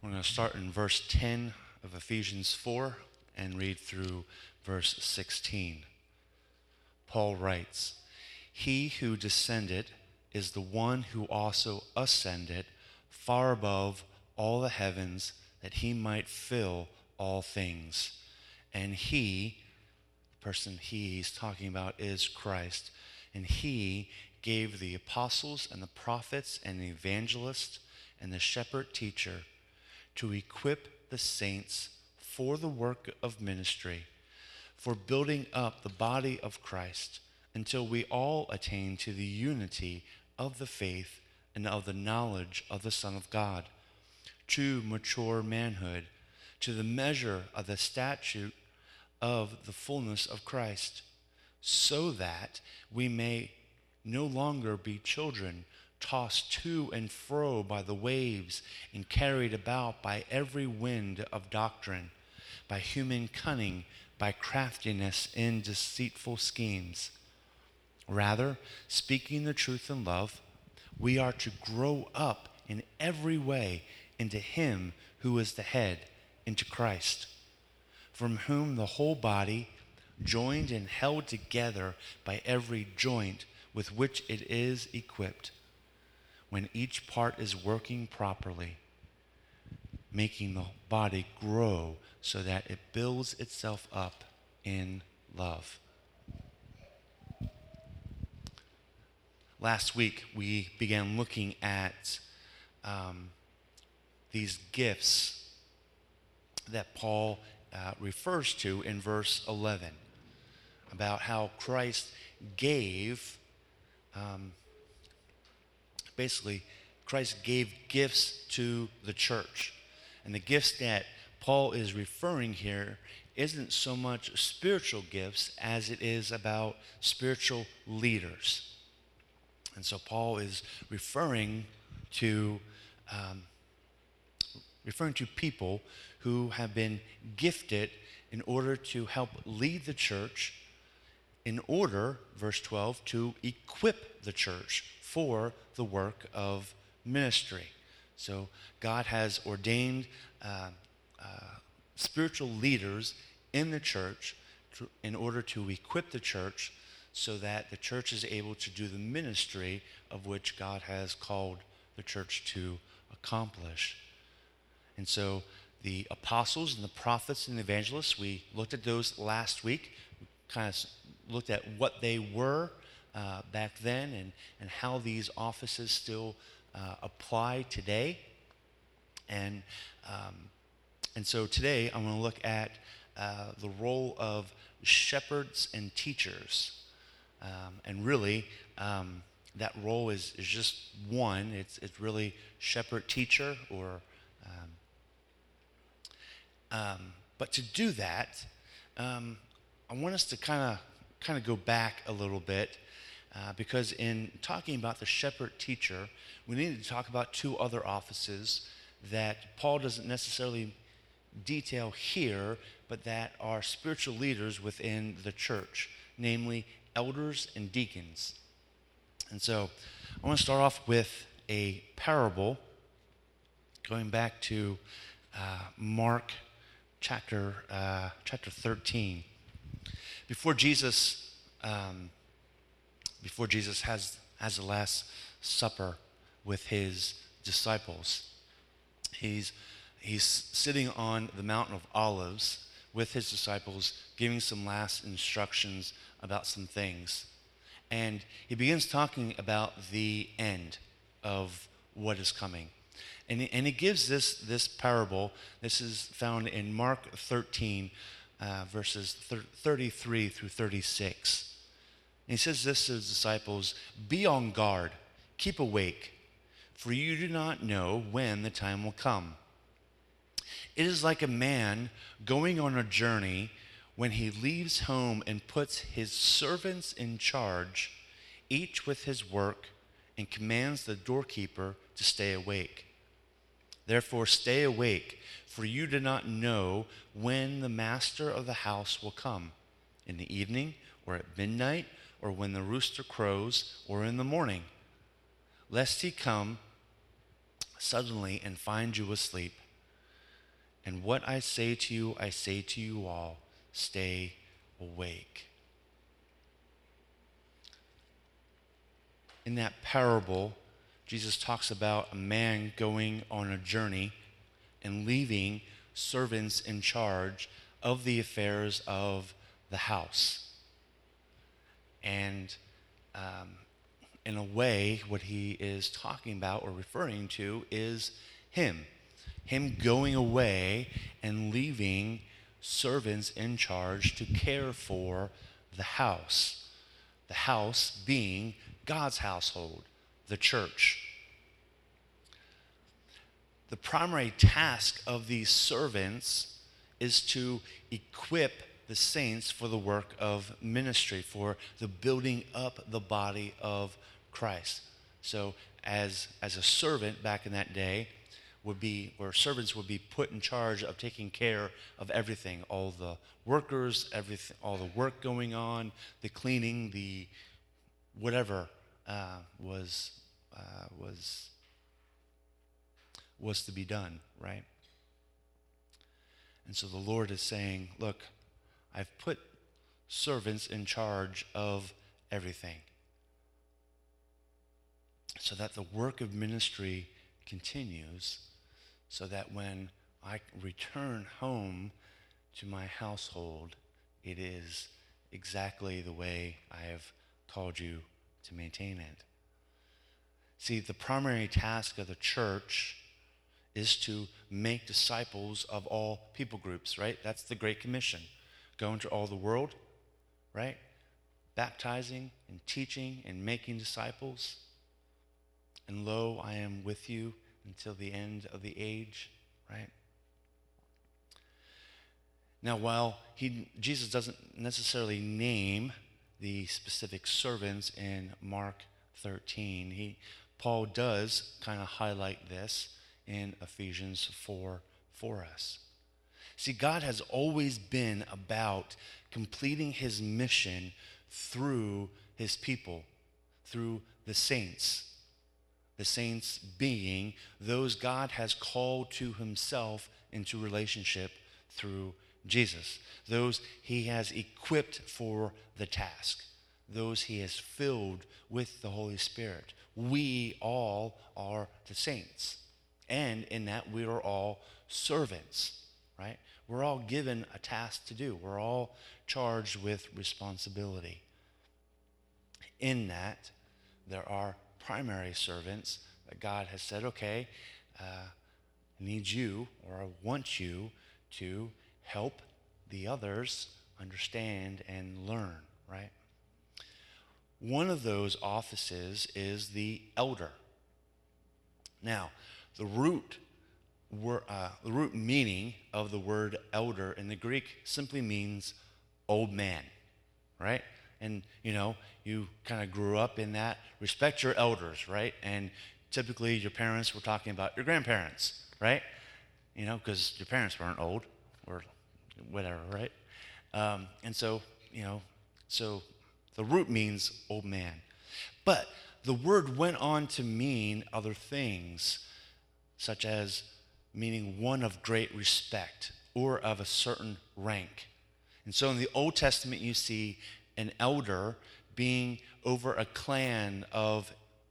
We're going to start in verse 10 of Ephesians 4 and read through verse 16. Paul writes, "He who descended is the one who also ascended far above all the heavens, that he might fill all things. And he," the person he's talking about is Christ, "and he gave the apostles and the prophets and the evangelists and the shepherd teacher to equip the saints for the work of ministry, for building up the body of Christ, until we all attain to the unity of the faith and of the knowledge of the Son of God, to mature manhood, to the measure of the stature of the fullness of Christ, so that we may no longer be children, tossed to and fro by the waves and carried about by every wind of doctrine, by human cunning, by craftiness in deceitful schemes. Rather, speaking the truth in love, we are to grow up in every way into him who is the head, into Christ, from whom the whole body, joined and held together by every joint with which it is equipped, when each part is working properly, making the body grow so that it builds itself up in love." Last week, we began looking at these gifts that Paul refers to in verse 11, about how Christ gave, Christ gave gifts to the church. And the gifts that Paul is referring here isn't so much spiritual gifts as it is about spiritual leaders. And so Paul is referring to people who have been gifted in order to help lead the church, in order, verse 12, to equip the church for the work of ministry. So God has ordained spiritual leaders in the church in order to equip the church so that the church is able to do the ministry of which God has called the church to accomplish. And so the apostles and the prophets and the evangelists, we looked at those last week. We kind of looked at what they were back then and how these offices still apply today. And so today I'm going to look at the role of shepherds and teachers. And really, that role is just one. It's really shepherd teacher, or but to do that, I want us to kind of go back a little bit, because in talking about the shepherd teacher, we need to talk about two other offices that Paul doesn't necessarily detail here, but that are spiritual leaders within the church, namely elders and deacons. And so I want to start off with a parable, going back to Mark chapter 13. Before Jesus has the Last Supper with his disciples, he's sitting on the Mountain of Olives with his disciples, giving some last instructions about some things. And he begins talking about the end of what is coming. And he gives this parable. This is found in Mark 13, verses 33 through 36. And he says this to his disciples: "Be on guard, keep awake, for you do not know when the time will come. It is like a man going on a journey when he leaves home and puts his servants in charge, each with his work, and commands the doorkeeper to stay awake. Therefore stay awake, for you do not know when the master of the house will come, in the evening, or at midnight, or when the rooster crows, or in the morning, lest he come suddenly and find you asleep. And what I say to you all, stay awake. In that parable, Jesus talks about a man going on a journey and leaving servants in charge of the affairs of the house. And in a way, what he is talking about or referring to is him going away and leaving servants in charge to care for the house being God's household, the church. The primary task of these servants is to equip the saints for the work of ministry, for the building up the body of Christ. So as a servant back in that day servants would be put in charge of taking care of everything, all the workers, everything, all the work going on, the cleaning, the whatever was to be done, right? And so the Lord is saying, look, I've put servants in charge of everything so that the work of ministry continues, so that when I return home to my household, it is exactly the way I have called you to maintain it. See, the primary task of the church is to make disciples of all people groups, right? That's the Great Commission. Go into all the world, right? Baptizing and teaching and making disciples. And lo, I am with you until the end of the age, right? Now, while Jesus doesn't necessarily name the specific servants in Mark 13, Paul does kind of highlight this in Ephesians 4 for us. See, God has always been about completing his mission through his people, through the saints. The saints being those God has called to himself into relationship through Jesus. Those he has equipped for the task. Those he has filled with the Holy Spirit. We all are the saints. And in that we are all servants, right? We're all given a task to do. We're all charged with responsibility. In that, there are primary servants that God has said, okay, I need you, or I want you to help the others understand and learn, right? One of those offices is the elder. Now, the root meaning of the word elder in the Greek simply means old man, right? And, you kind of grew up in that. Respect your elders, right? And typically your parents were talking about your grandparents, right? Because your parents weren't old or whatever, right? And so the root means old man. But the word went on to mean other things, such as meaning one of great respect or of a certain rank. And so in the Old Testament, you see an elder being over a clan of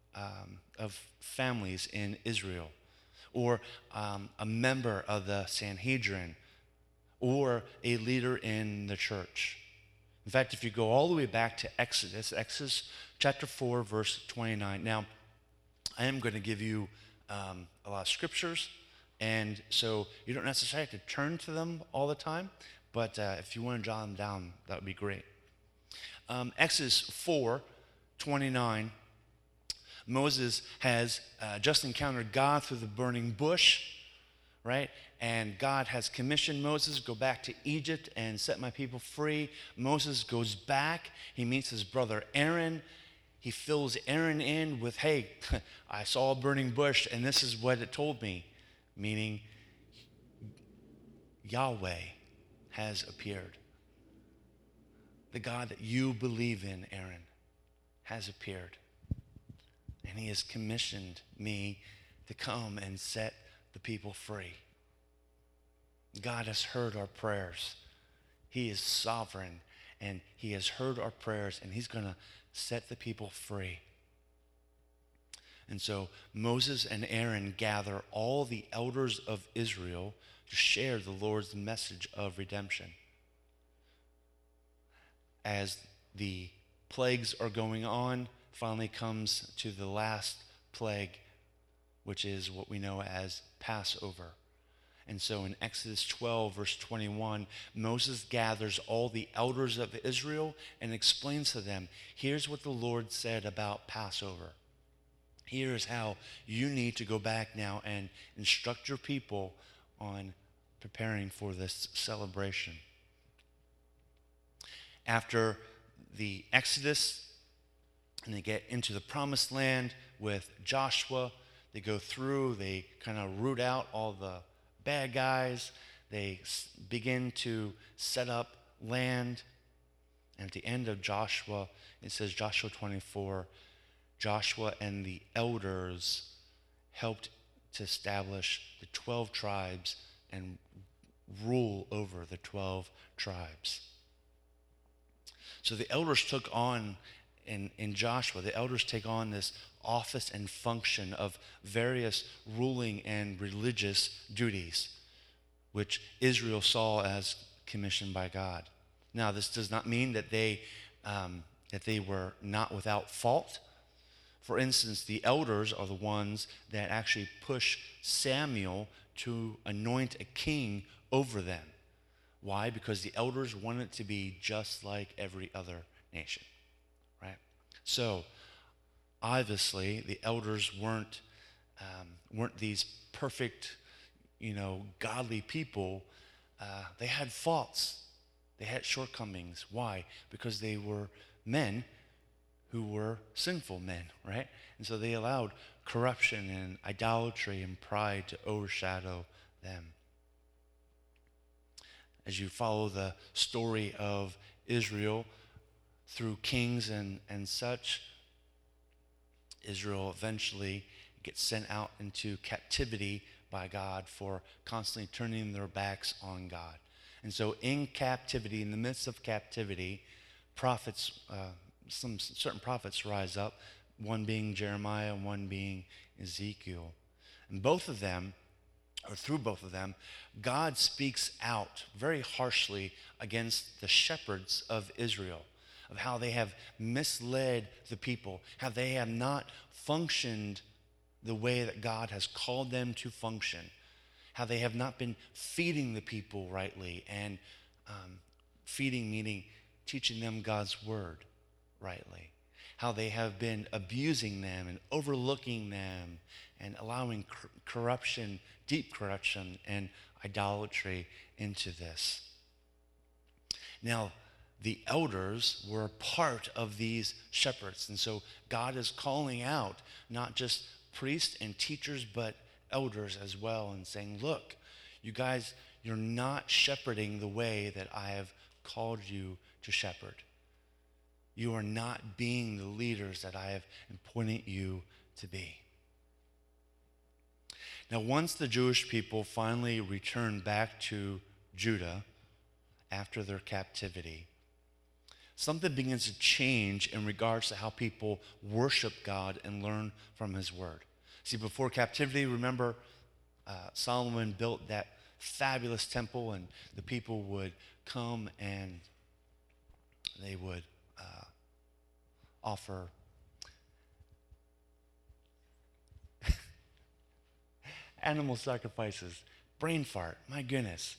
families in Israel, or a member of the Sanhedrin, or a leader in the church. In fact, if you go all the way back to Exodus chapter 4, verse 29. Now, I am going to give you a lot of scriptures, and so you don't necessarily have to turn to them all the time, but if you want to jot them down, that would be great. Exodus 4:29, Moses has just encountered God through the burning bush, right? And God has commissioned Moses, go back to Egypt and set my people free. Moses goes back. He meets his brother Aaron. He fills Aaron in with, hey, I saw a burning bush, and this is what it told me, meaning Yahweh has appeared. The God that you believe in, Aaron, has appeared. And he has commissioned me to come and set the people free. God has heard our prayers. He is sovereign, and he has heard our prayers, and he's going to set the people free. And so Moses and Aaron gather all the elders of Israel to share the Lord's message of redemption. As the plagues are going on, finally comes to the last plague, which is what we know as Passover. And so in Exodus 12, verse 21, Moses gathers all the elders of Israel and explains to them, here's what the Lord said about Passover. Here's how you need to go back now and instruct your people on preparing for this celebration. After the Exodus, and they get into the promised land with Joshua, they go through, they kind of root out all the bad guys. They begin to set up land. And at the end of Joshua, it says Joshua 24, Joshua and the elders helped to establish the 12 tribes and rule over the 12 tribes. So the elders took on, in Joshua, the elders take on this office and function of various ruling and religious duties, which Israel saw as commissioned by God. Now, this does not mean that they were not without fault. For instance, the elders are the ones that actually push Samuel to anoint a king over them. Why? Because the elders wanted to be just like every other nation, right? So, obviously, the elders weren't these perfect, godly people. They had faults. They had shortcomings. Why? Because they were men who were sinful men, right? And so they allowed corruption and idolatry and pride to overshadow them. As you follow the story of Israel through kings and such, Israel eventually gets sent out into captivity by God for constantly turning their backs on God. And so in captivity, in the midst of captivity, prophets, some certain prophets rise up, one being Jeremiah and one being Ezekiel. And both of them, or through both of them, God speaks out very harshly against the shepherds of Israel, of how they have misled the people, how they have not functioned the way that God has called them to function, how they have not been feeding the people rightly, and feeding meaning teaching them God's word rightly, how they have been abusing them and overlooking them and allowing corruption, deep corruption and idolatry into this. Now, the elders were part of these shepherds, and so God is calling out not just priests and teachers, but elders as well, and saying, look, you guys, you're not shepherding the way that I have called you to shepherd. You are not being the leaders that I have appointed you to be. Now, once the Jewish people finally returned back to Judah after their captivity, something begins to change in regards to how people worship God and learn from his word. See, before captivity, remember, Solomon built that fabulous temple, and the people would come and they would offer animal sacrifices. Brain fart, my goodness.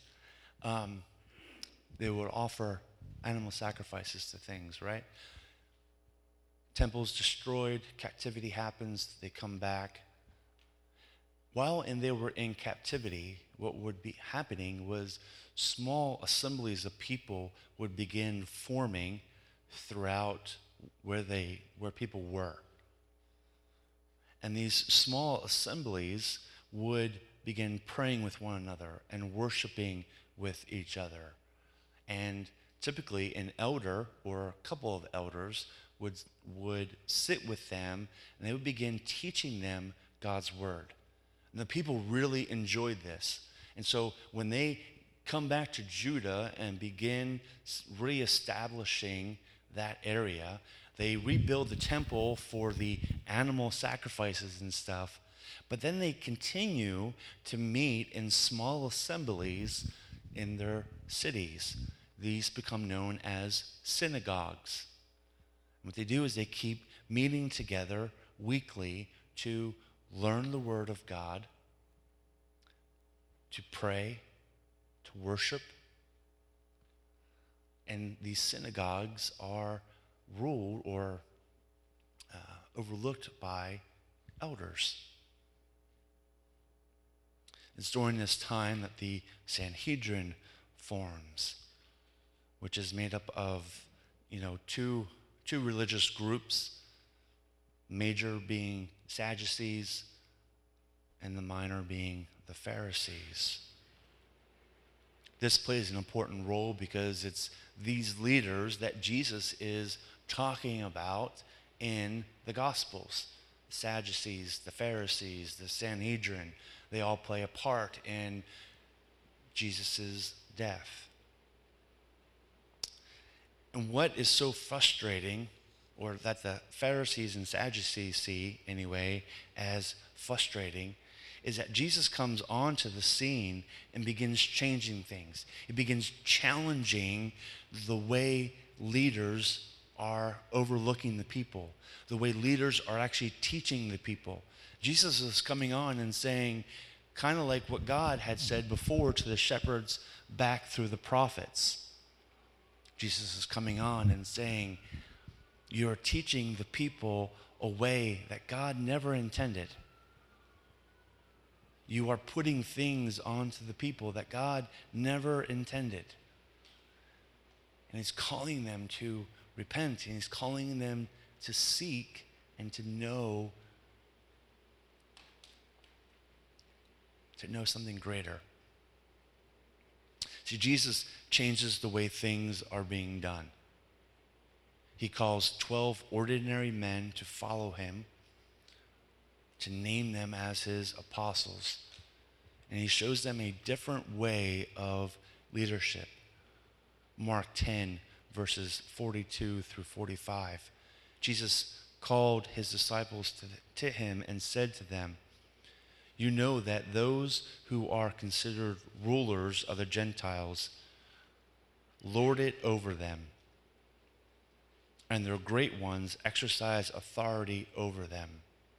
They would offer animal sacrifices to things, right? Temples destroyed, captivity happens, they come back. While they were in captivity, what would be happening was small assemblies of people would begin forming throughout where people were. And these small assemblies would begin praying with one another and worshiping with each other. And typically an elder or a couple of elders would sit with them, and they would begin teaching them God's word. And the people really enjoyed this. And so when they come back to Judah and begin reestablishing that area. They rebuild the temple for the animal sacrifices and stuff, but then they continue to meet in small assemblies in their cities. These become known as synagogues. What they do is they keep meeting together weekly to learn the Word of God, to pray, to worship. And these synagogues are ruled or overlooked by elders. It's during this time that the Sanhedrin forms, which is made up of, two religious groups, major being Sadducees and the minor being the Pharisees. This plays an important role because it's these leaders that Jesus is talking about in the Gospels. The Sadducees, the Pharisees, the Sanhedrin, they all play a part in Jesus' death. And what is so frustrating, or that the Pharisees and Sadducees see anyway as frustrating, is that Jesus comes onto the scene and begins changing things. He begins challenging the way leaders are overlooking the people, the way leaders are actually teaching the people. Jesus is coming on and saying, kind of like what God had said before to the shepherds back through the prophets. Jesus is coming on and saying, you're teaching the people a way that God never intended. You are putting things onto the people that God never intended. And he's calling them to repent, and he's calling them to seek and to know something greater. See, Jesus changes the way things are being done. He calls 12 ordinary men to follow him, to name them as his apostles. And he shows them a different way of leadership. Mark 10, verses 42 through 45. Jesus called his disciples to him and said to them, you know that those who are considered rulers of the Gentiles lord it over them, and their great ones exercise authority over them.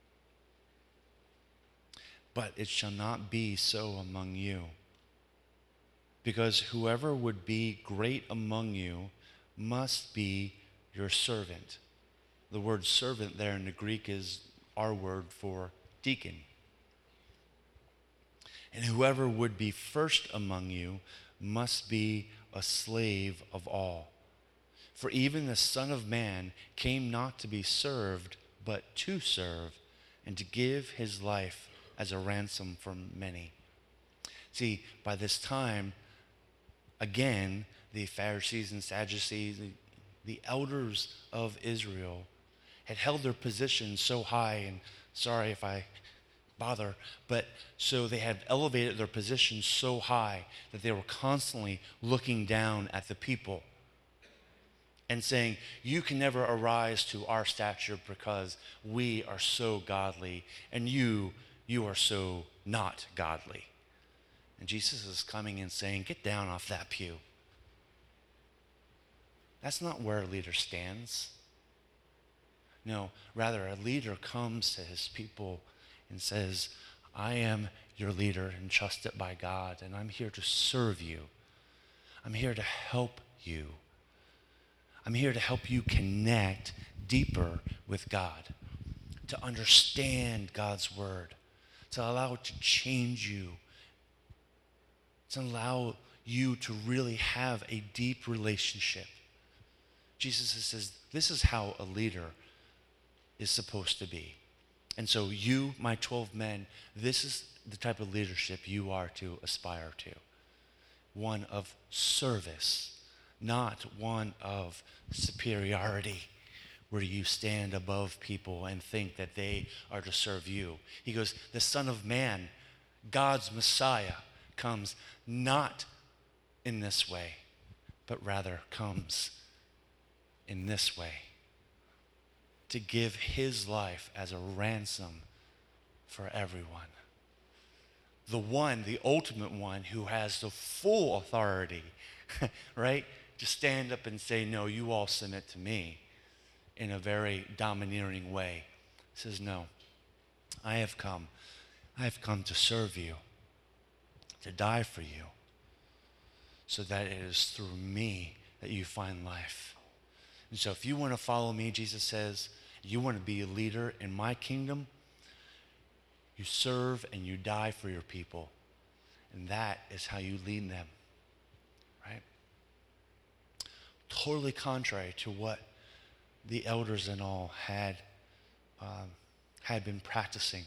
But it shall not be so among you, because whoever would be great among you must be your servant. The word servant there in the Greek is our word for deacon. And whoever would be first among you must be a slave of all. For even the Son of Man came not to be served, but to serve, and to give his life as a ransom for many. See, by this time, again, the Pharisees and Sadducees, the elders of Israel, had held their position so high, and sorry if I bother, but so they had elevated their position so high that they were constantly looking down at the people and saying, you can never arise to our stature because we are so godly, and you are so not godly. And Jesus is coming and saying, get down off that pew. That's not where a leader stands. No, rather a leader comes to his people and says, I am your leader entrusted by God, and I'm here to serve you. I'm here to help you. I'm here to help you connect deeper with God, to understand God's word, to allow it to change you, to allow you to really have a deep relationship. Jesus says, this is how a leader is supposed to be. And so you, my 12 men, this is the type of leadership you are to aspire to. One of service, not one of superiority, where you stand above people and think that they are to serve you. He goes, the Son of Man, God's Messiah, comes not in this way, but rather comes in this way, to give his life as a ransom for everyone. The one, the ultimate one, who has the full authority, right, to stand up and say, no, you all submit to me, in a very domineering way, says, no, I have come to serve you, to die for you, so that it is through me that you find life. And so if you want to follow me, Jesus says, you want to be a leader in my kingdom, you serve and you die for your people. And that is how you lead them, right? Totally contrary to what the elders and all had been practicing.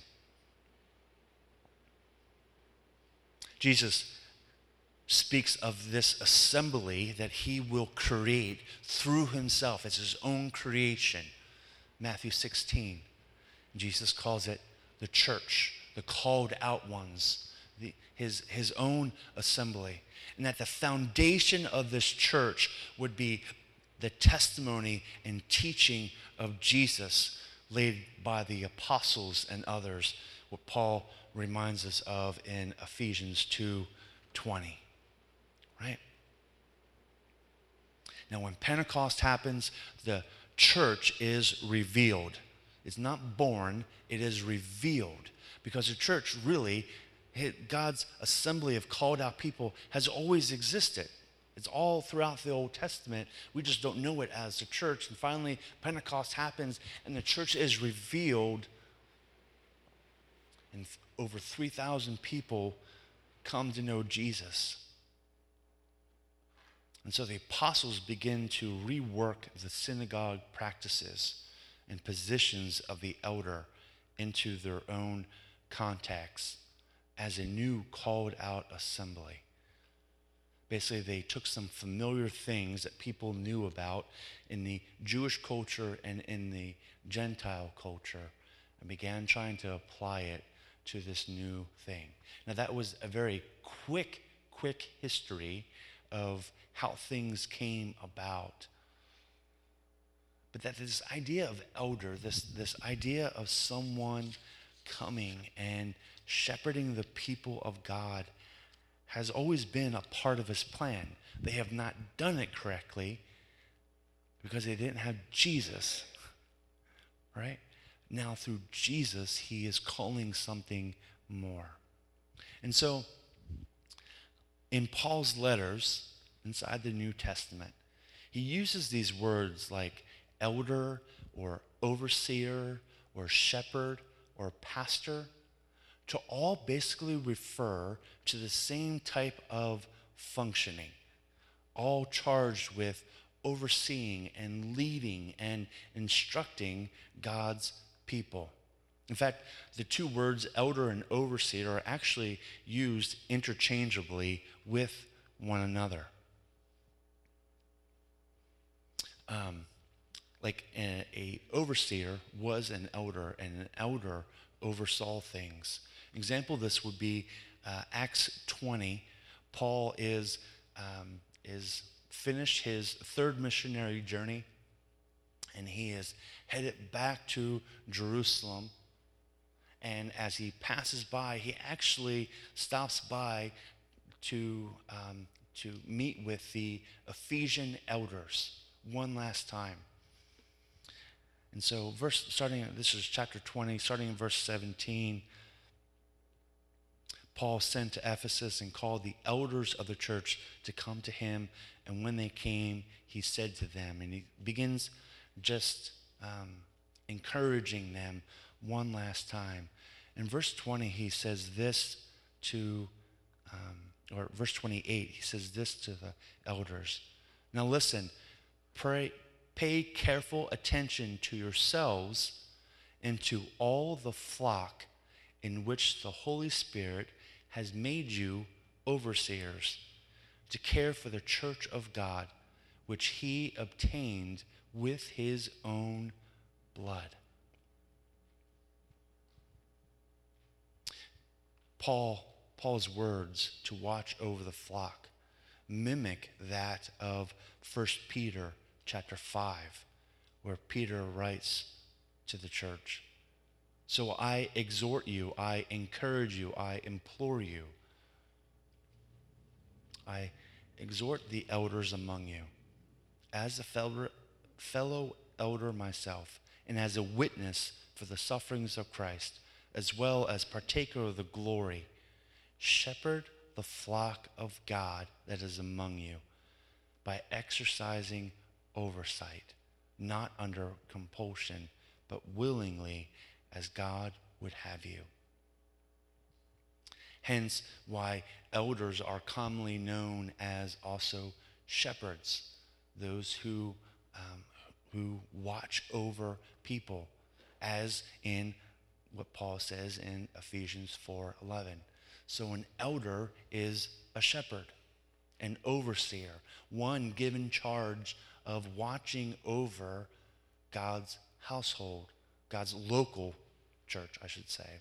Jesus speaks of this assembly that he will create through himself as his own creation. Matthew 16. Jesus calls it the church, the called out ones, his own assembly. And that the foundation of this church would be the testimony and teaching of Jesus laid by the apostles and others, what Paul reminds us of in Ephesians 2:20. Right? Now, when Pentecost happens, the church is revealed. It's not born, it is revealed. Because the church really, God's assembly of called out people, has always existed. It's all throughout the Old Testament. We just don't know it as the church. And finally, Pentecost happens, and the church is revealed. And over 3,000 people come to know Jesus. And so the apostles begin to rework the synagogue practices and positions of the elder into their own context as a new called out assembly. Basically, they took some familiar things that people knew about in the Jewish culture and in the Gentile culture and began trying to apply it to this new thing. Now, that was a very quick history of how things came about. But that this idea of elder, this idea of someone coming and shepherding the people of God has always been a part of his plan. They have not done it correctly because they didn't have Jesus, right? Now through Jesus, he is calling something more. And so in Paul's letters inside the New Testament, he uses these words like elder or overseer or shepherd or pastor to all basically refer to the same type of functioning, all charged with overseeing and leading and instructing God's people. In fact, the two words elder and overseer are actually used interchangeably with one another. Like a overseer was an elder, and an elder oversaw things. An example of this would be Acts 20. Paul is finished his third missionary journey, and he is headed back to Jerusalem. And as he passes by, he actually stops by to meet with the Ephesian elders one last time. And so this is chapter 20, starting in verse 17, Paul sent to Ephesus and called the elders of the church to come to him. And when they came, he said to them, and he begins just encouraging them one last time. In verse 20, he says this or verse 28, he says this to the elders. Now listen, pay careful attention to yourselves and to all the flock in which the Holy Spirit has made you overseers, to care for the church of God, which he obtained with his own blood. Paul's words to watch over the flock mimic that of 1 Peter chapter 5, where Peter writes to the church. So I exhort you, I encourage you, I implore you. I exhort the elders among you, as a fellow elder myself, and as a witness for the sufferings of Christ, as well as partaker of the glory, shepherd the flock of God that is among you by exercising oversight, not under compulsion, but willingly as God would have you. Hence why elders are commonly known as also shepherds, those who watch over people, as in what Paul says in Ephesians 4:11. So an elder is a shepherd, an overseer, one given charge of watching over God's household, God's local church, I should say.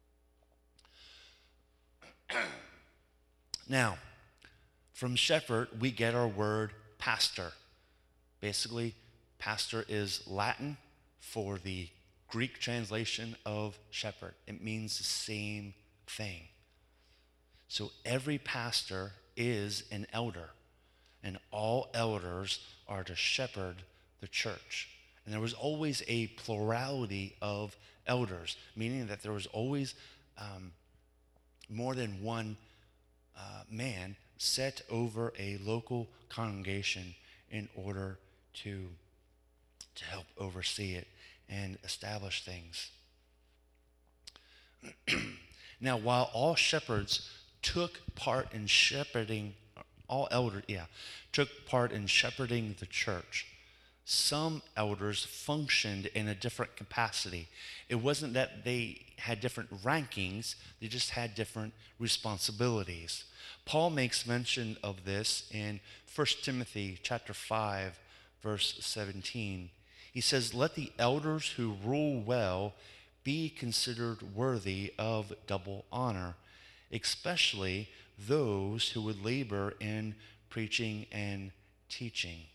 Now, from shepherd, we get our word pastor. Basically, pastor is Latin for the Greek translation of shepherd. It means the same thing. So every pastor is an elder, and all elders are to shepherd the church. And there was always a plurality of elders, meaning that there was always more than one man set over a local congregation in order to help oversee it and establish things. Now, while all shepherds took part in shepherding, took part in shepherding the church, some elders functioned in a different capacity. It wasn't that they had different rankings, they just had different responsibilities. Paul makes mention of this in 1 Timothy chapter 5, verse 17. He says, "Let the elders who rule well be considered worthy of double honor, especially those who would labor in preaching and teaching."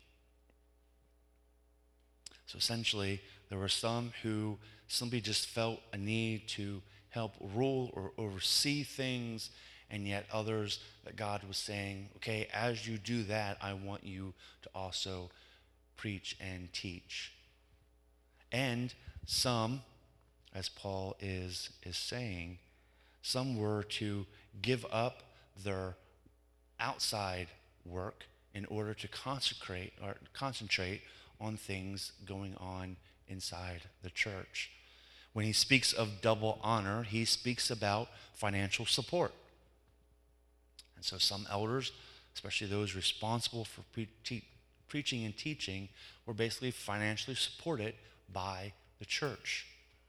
So essentially, there were some who simply just felt a need to help rule or oversee things, and yet others that God was saying, okay, as you do that, I want you to also preach and teach. And some, as Paul is saying, some were to give up their outside work in order to concentrate on things going on inside the church. When he speaks of double honor, he speaks about financial support. And so some elders, especially those responsible for preaching and teaching, were basically financially supported by the church.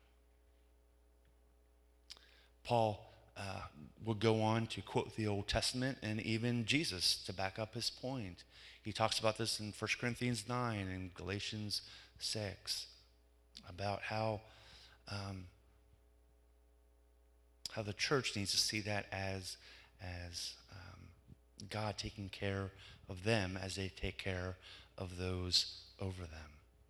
Paul would go on to quote the Old Testament and even Jesus to back up his point. He talks about this in 1 Corinthians 9 and Galatians 6 about how the church needs to see that as God taking care of them as they take care of those over them.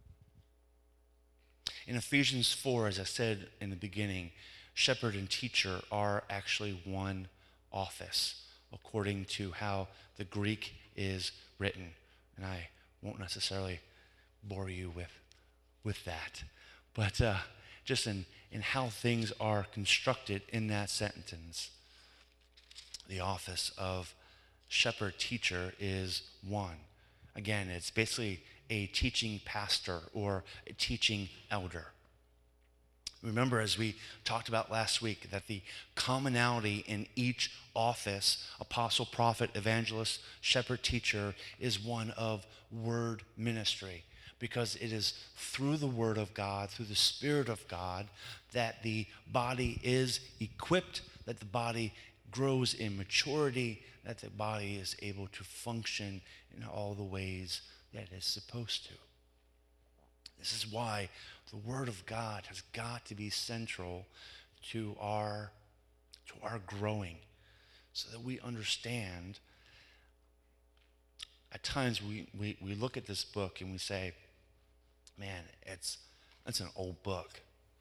In Ephesians 4, as I said in the beginning, shepherd and teacher are actually one office, according to how the Greek is written. And I won't necessarily bore you with that. But just in how things are constructed in that sentence, the office of shepherd teacher is one. Again, it's basically a teaching pastor or a teaching elder. Remember, as we talked about last week, that the commonality in each office, apostle, prophet, evangelist, shepherd, teacher, is one of word ministry, because it is through the word of God, through the Spirit of God, that the body is equipped, that the body grows in maturity, that the body is able to function in all the ways that it is supposed to. This is why the Word of God has got to be central to our growing, so that we understand at times we look at this book and we say, man, it's an old book.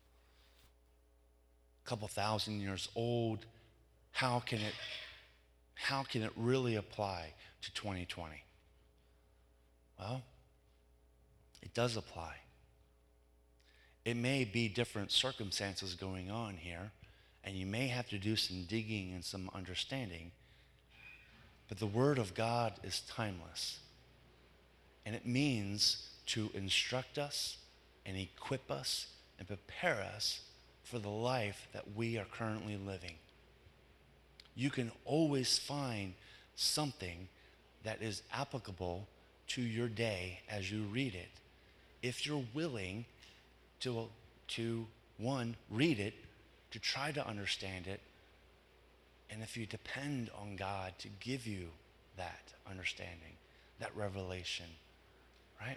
A couple thousand years old. How can it really apply to 2020? Well, it does apply. It may be different circumstances going on here, and you may have to do some digging and some understanding, but the Word of God is timeless. And it means to instruct us and equip us and prepare us for the life that we are currently living. You can always find something that is applicable to your day as you read it, if you're willing to one, read it, to try to understand it, and if you depend on God to give you that understanding, that revelation, right?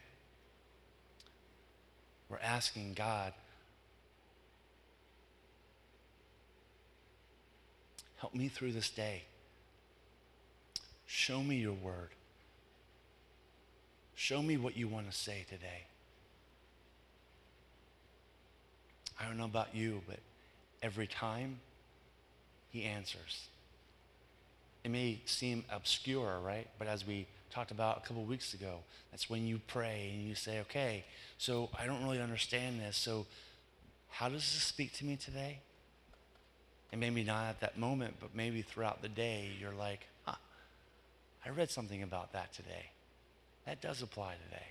We're asking God, help me through this day. Show me your word. Show me what you want to say today. I don't know about you, but every time he answers. It may seem obscure, right? But as we talked about a couple weeks ago, that's when you pray and you say, okay, so I don't really understand this, so how does this speak to me today? And maybe not at that moment, but maybe throughout the day, you're like, I read something about that today. That does apply today.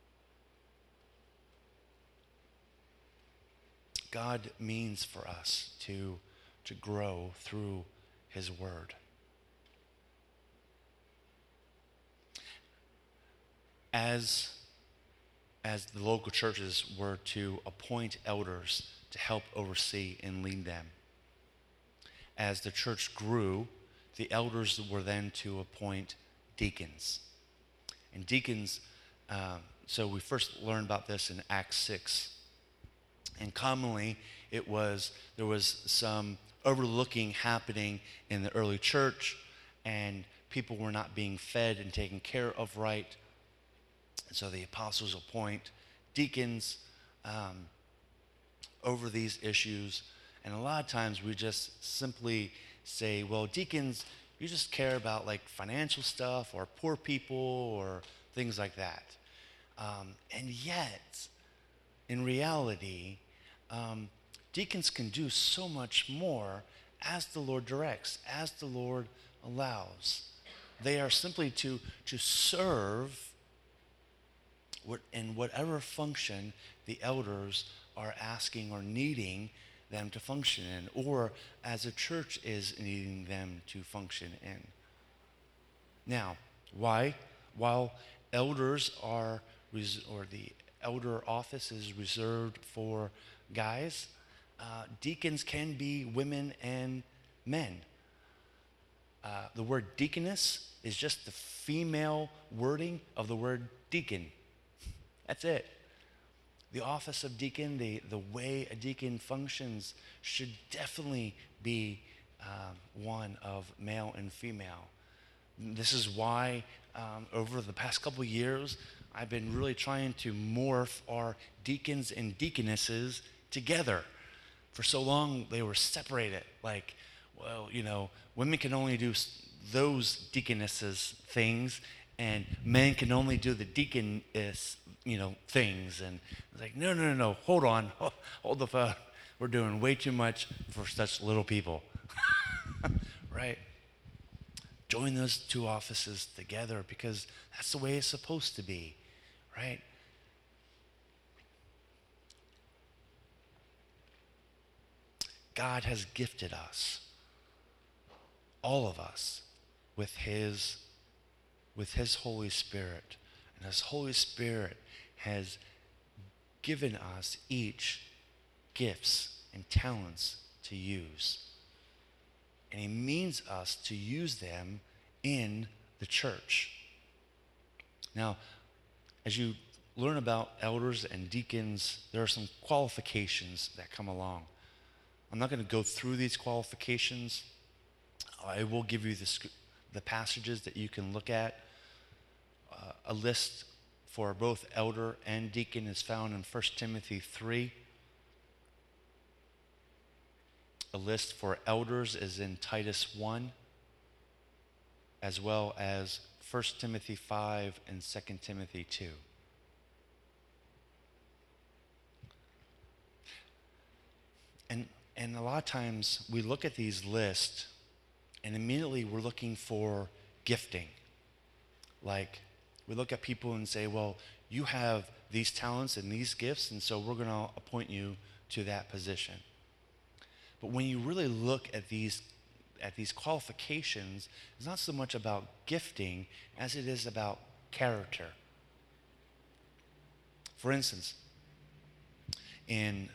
God means for us to grow through his word. As the local churches were to appoint elders to help oversee and lead them, as the church grew, the elders were then to appoint deacons. And deacons, so we first learned about this in Acts 6. And commonly, there was some overlooking happening in the early church, and people were not being fed and taken care of right. And so the apostles appoint deacons over these issues. And a lot of times we just simply say, well, deacons, you just care about like financial stuff or poor people or things like that. And yet, in reality, deacons can do so much more as the Lord directs, as the Lord allows. They are simply to serve in whatever function the elders are asking or needing them to function in, or as a church is needing them to function in. Now, why? While elders or the elder office is reserved for guys, deacons can be women and men. The word deaconess is just the female wording of the word deacon. That's it. The office of deacon, the way a deacon functions should definitely be one of male and female. This is why over the past couple of years, I've been really trying to morph our deacons and deaconesses together. For so long, they were separated. Like, well, women can only do those deaconesses things, and men can only do the deaconess, things. And it's like, no, hold on, hold the phone. We're doing way too much for such little people, right? Join those two offices together because that's the way it's supposed to be, right? God has gifted us, all of us, with his Holy Spirit. And his Holy Spirit has given us each gifts and talents to use. And he means us to use them in the church. Now, as you learn about elders and deacons, there are some qualifications that come along. I'm not going to go through these qualifications. I will give you the passages that you can look at. a list for both elder and deacon is found in 1 Timothy 3. A list for elders is in Titus 1, as well as 1 Timothy 5 and 2 Timothy 2. And a lot of times we look at these lists and immediately we're looking for gifting. Like we look at people and say, well, you have these talents and these gifts, and so we're going to appoint you to that position. But when you really look at these qualifications, it's not so much about gifting as it is about character. For instance, in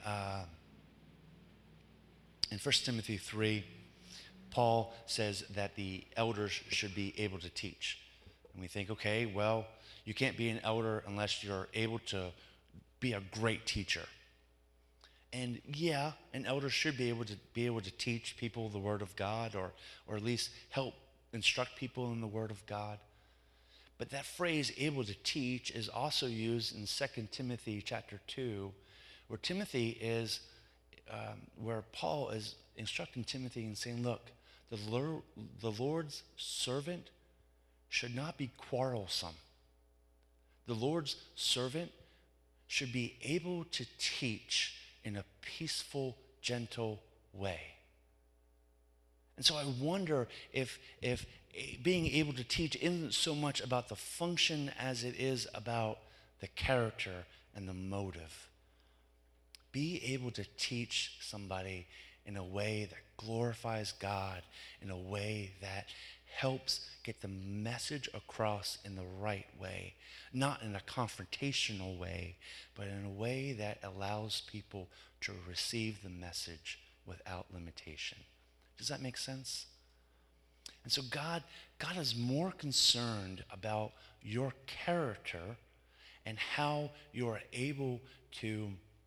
1 Timothy 3, Paul says that the elders should be able to teach. And we think, okay, well, you can't be an elder unless you're able to be a great teacher. And yeah, an elder should be able to teach people the Word of God, or at least help instruct people in the Word of God. But that phrase, able to teach, is also used in 2 Timothy chapter 2, where Timothy is, where Paul is instructing Timothy and saying, look, the Lord's servant should not be quarrelsome. The Lord's servant should be able to teach in a peaceful, gentle way. And so I wonder if being able to teach isn't so much about the function as it is about the character and the motive. Be able to teach somebody in a way that glorifies God, in a way that helps get the message across in the right way, not in a confrontational way, but in a way that allows people to receive the message without limitation. Does that make sense? And so God is more concerned about your character and how you are able to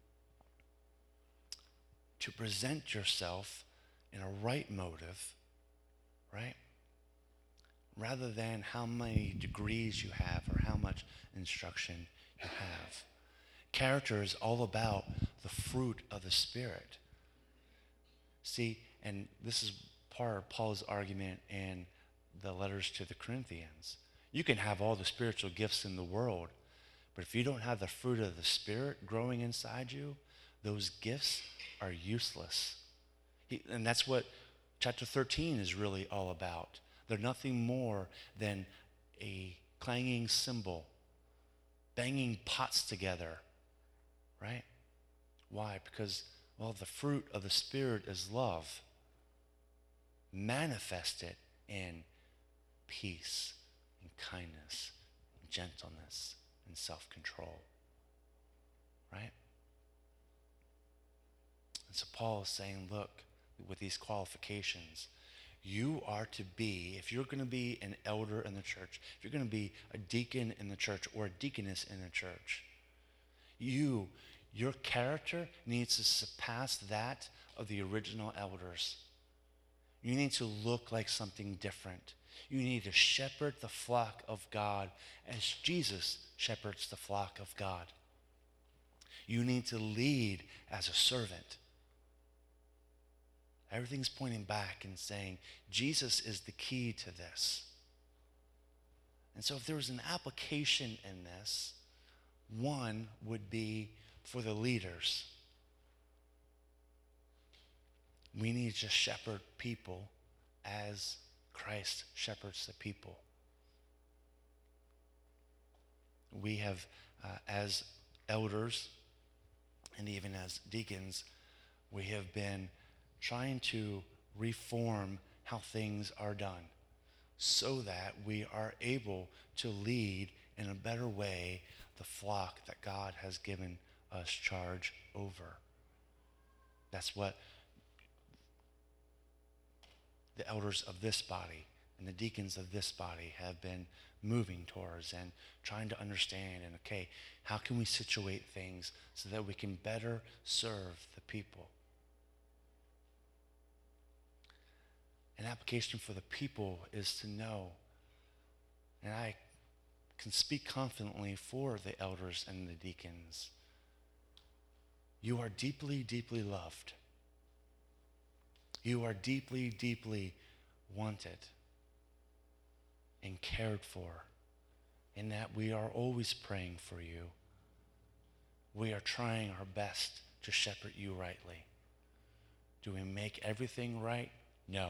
present yourself in a right motive, right? Rather than how many degrees you have or how much instruction you have. Character is all about the fruit of the Spirit. See, and this is part of Paul's argument in the letters to the Corinthians. You can have all the spiritual gifts in the world, but if you don't have the fruit of the Spirit growing inside you, those gifts are useless. And that's what chapter 13 is really all about. They're nothing more than a clanging cymbal, banging pots together, right? Why? Because, well, the fruit of the Spirit is love, manifested in peace and kindness and gentleness and self-control, right? And so Paul is saying, look, with these qualifications, you are to be, if you're going to be an elder in the church, if you're going to be a deacon in the church or a deaconess in the church, your character needs to surpass that of the original elders. You need to look like something different. You need to shepherd the flock of God as Jesus shepherds the flock of God. You need to lead as a servant. Everything's pointing back and saying, Jesus is the key to this. And so if there was an application in this, one would be for the leaders. We need to shepherd people as Christ shepherds the people. We have, as elders and even as deacons, we have been trying to reform how things are done so that we are able to lead in a better way the flock that God has given us charge over. That's what the elders of this body and the deacons of this body have been moving towards and trying to understand. And okay, how can we situate things so that we can better serve the people? An application for the people is to know, and I can speak confidently for the elders and the deacons. You are deeply, deeply loved. You are deeply, deeply wanted and cared for, in that we are always praying for you. We are trying our best to shepherd you rightly. Do we make everything right? No.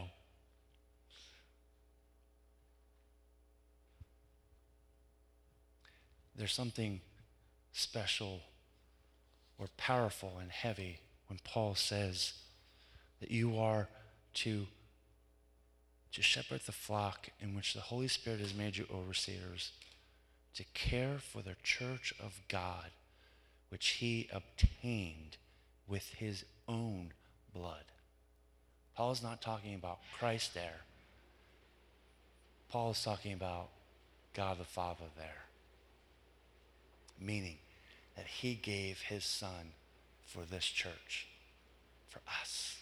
There's something special or powerful and heavy when Paul says that you are to shepherd the flock in which the Holy Spirit has made you overseers, to care for the church of God, which he obtained with his own blood. Paul is not talking about Christ there. Paul is talking about God the Father there. Meaning that he gave his son for this church, for us.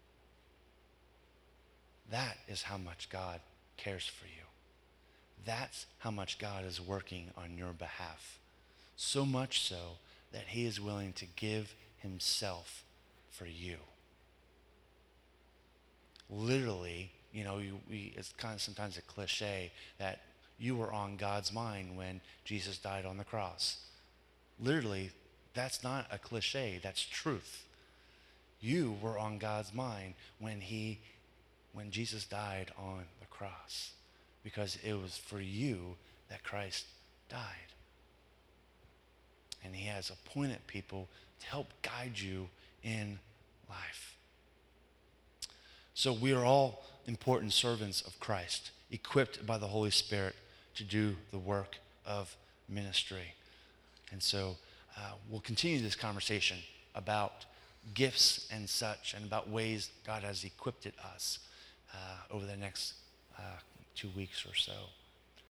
That is how much God cares for you. That's how much God is working on your behalf. So much so that he is willing to give himself for you. Literally, it's kind of sometimes a cliche that you were on God's mind when Jesus died on the cross. Literally, that's not a cliche, that's truth. You were on God's mind when Jesus died on the cross, because it was for you that Christ died. And he has appointed people to help guide you in life. So we are all important servants of Christ, equipped by the Holy Spirit to do the work of ministry. And so we'll continue this conversation about gifts and such, and about ways God has equipped us over the next 2 weeks or so.